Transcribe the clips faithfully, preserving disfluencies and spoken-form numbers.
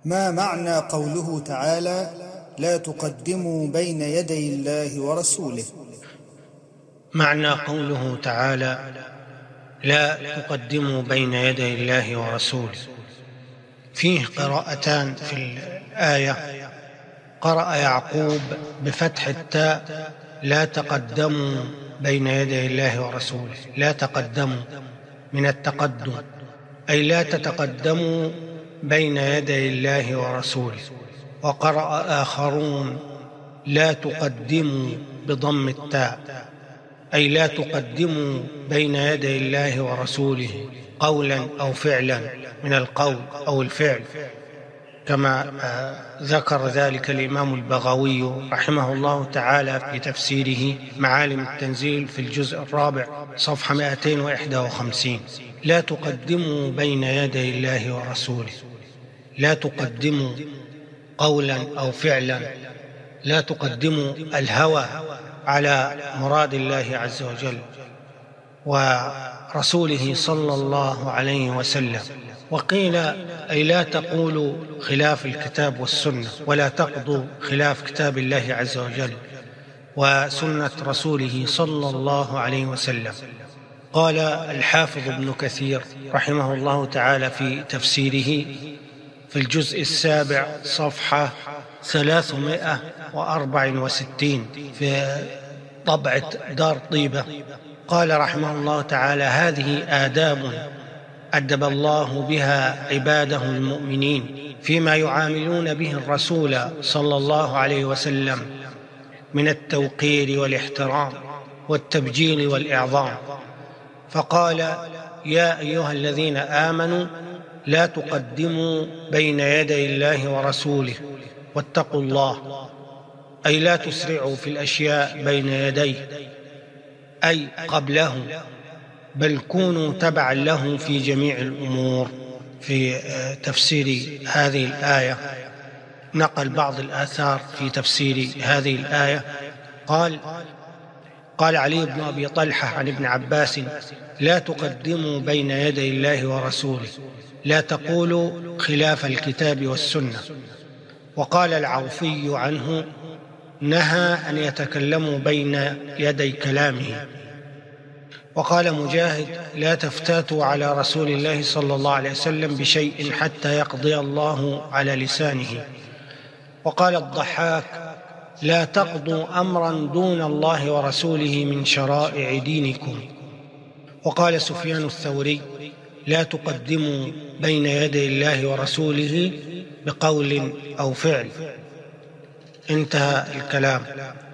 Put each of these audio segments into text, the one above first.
ما معنى قوله تعالى: لا تقدموا بين يدي الله ورسوله؟ معنى قوله تعالى: لا تقدموا بين يدي الله ورسوله، فيه قراءتان في الآية. قرأ يعقوب بفتح التاء: لا تقدموا بين يدي الله ورسوله، لا تقدموا من التقدم، أي لا تتقدموا بين يدي الله ورسوله. وقرأ آخرون: لا تقدموا بضم التاء، أي لا تقدموا بين يدي الله ورسوله قولا أو فعلا، من القول أو الفعل، كما ذكر ذلك الإمام البغوي رحمه الله تعالى في تفسيره معالم التنزيل في الجزء الرابع صفحة مئتين وواحد وخمسين. لا تقدموا بين يدي الله ورسوله، لا تقدموا قولا أو فعلا، لا تقدموا الهوى على مراد الله عز وجل ورسوله صلى الله عليه وسلم. وقيل: أي لا تقولوا خلاف الكتاب والسنة، ولا تقضوا خلاف كتاب الله عز وجل وسنة رسوله صلى الله عليه وسلم. قال الحافظ ابن كثير رحمه الله تعالى في تفسيره في الجزء السابع صفحة ثلاثمائة وأربعة وستين في طبعة دار طيبة، قال رحمه الله تعالى: هذه آداب أدب الله بها عباده المؤمنين فيما يعاملون به الرسول صلى الله عليه وسلم من التوقير والاحترام والتبجيل والإعظام. فقال: يا أيها الذين آمنوا لا تقدموا بين يدي الله ورسوله واتقوا الله، أي لا تسرعوا في الأشياء بين يديه، أي قبله، بل كونوا تبعا له في جميع الأمور. في تفسير هذه الآية نقل بعض الآثار في تفسير هذه الآية. قال قال علي بن أبي طلحة عن ابن عباس: لا تقدموا بين يدي الله ورسوله، لا تقولوا خلاف الكتاب والسنة. وقال العوفي عنه: نهى أن يتكلموا بين يدي كلامه. وقال مجاهد: لا تفتاتوا على رسول الله صلى الله عليه وسلم بشيء حتى يقضي الله على لسانه. وقال الضحاك: لا تقضوا أمرا دون الله ورسوله من شرائع دينكم. وقال سفيان الثوري: لا تقدموا بين يدي الله ورسوله بقول أو فعل. انتهى الكلام.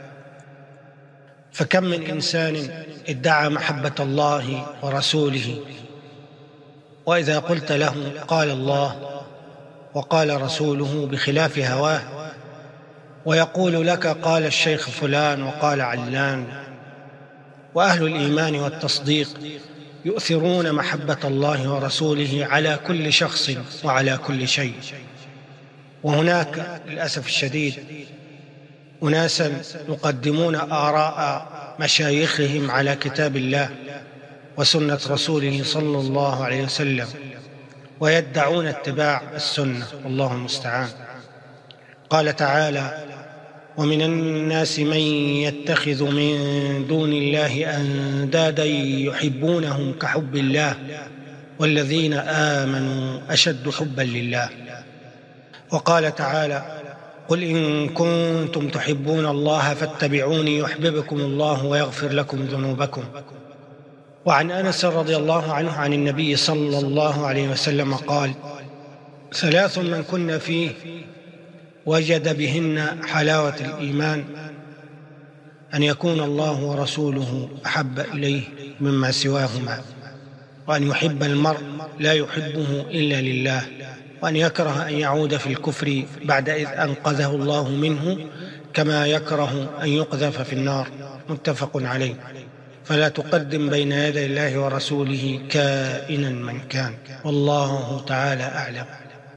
فكم من إنسان ادعى محبة الله ورسوله، وإذا قلت له قال الله وقال رسوله بخلاف هواه، ويقول لك قال الشيخ فلان وقال علان. وأهل الإيمان والتصديق يؤثرون محبة الله ورسوله على كل شخص وعلى كل شيء. وهناك للأسف الشديد أناسا يقدمون آراء مشايخهم على كتاب الله وسنة رسوله صلى الله عليه وسلم، ويدعون اتباع السنة، والله المستعان. قال تعالى: ومن الناس من يتخذ من دون الله أندادا يحبونهم كحب الله والذين آمنوا أشد حبا لله. وقال تعالى: قل إن كنتم تحبون الله فاتبعوني يحببكم الله ويغفر لكم ذنوبكم. وعن أنس رضي الله عنه عن النبي صلى الله عليه وسلم قال: ثلاث من كن فيه وجد بهن حلاوة الإيمان: أن يكون الله ورسوله أحب إليه مما سواهما، وأن يحب المرء لا يحبه إلا لله، وأن يكره أن يعود في الكفر بعد إذ أنقذه الله منه، كما يكره أن يقذف في النار. متفق عليه. فلا تقدم بين يدي الله ورسوله كائنا من كان، والله تعالى أعلم.